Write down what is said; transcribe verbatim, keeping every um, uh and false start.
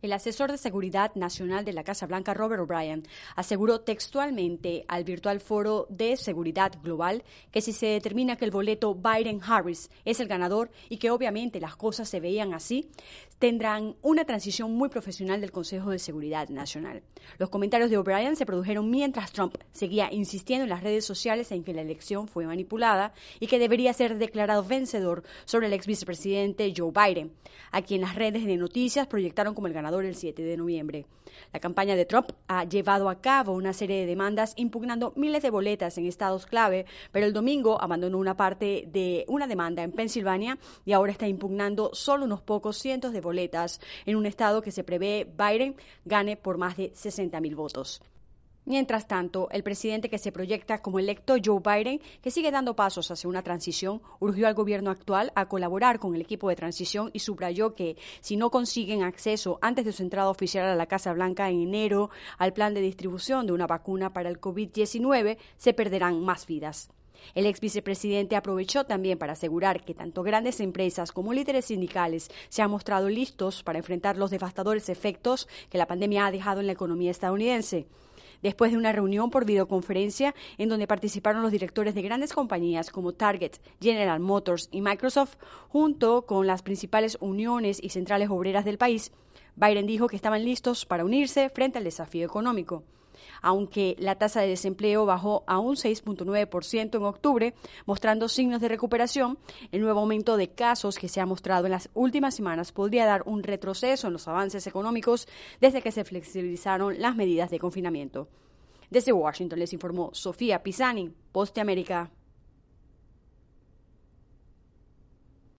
El asesor de seguridad nacional de la Casa Blanca, Robert O'Brien, aseguró textualmente al virtual foro de seguridad global que si se determina que el boleto Biden-Harris es el ganador y que obviamente las cosas se veían así, tendrán una transición muy profesional del Consejo de Seguridad Nacional. Los comentarios de O'Brien se produjeron mientras Trump seguía insistiendo en las redes sociales en que la elección fue manipulada y que debería ser declarado vencedor sobre el ex vicepresidente Joe Biden, a quien las redes de noticias proyectaron como el ganador el siete de noviembre. La campaña de Trump ha llevado a cabo una serie de demandas impugnando miles de boletas en estados clave, pero el domingo abandonó una parte de una demanda en Pensilvania y ahora está impugnando solo unos pocos cientos de boletas en un estado que se prevé Biden gane por más de sesenta mil votos. Mientras tanto, el presidente que se proyecta como electo, Joe Biden, que sigue dando pasos hacia una transición, urgió al gobierno actual a colaborar con el equipo de transición y subrayó que si no consiguen acceso antes de su entrada oficial a la Casa Blanca en enero al plan de distribución de una vacuna para el COVID diecinueve, se perderán más vidas. El ex vicepresidente aprovechó también para asegurar que tanto grandes empresas como líderes sindicales se han mostrado listos para enfrentar los devastadores efectos que la pandemia ha dejado en la economía estadounidense. Después de una reunión por videoconferencia en donde participaron los directores de grandes compañías como Target, General Motors y Microsoft, junto con las principales uniones y centrales obreras del país, Biden dijo que estaban listos para unirse frente al desafío económico. Aunque la tasa de desempleo bajó a un seis punto nueve por ciento en octubre, mostrando signos de recuperación, el nuevo aumento de casos que se ha mostrado en las últimas semanas podría dar un retroceso en los avances económicos desde que se flexibilizaron las medidas de confinamiento. Desde Washington les informó Sofía Pisani, Voz de América.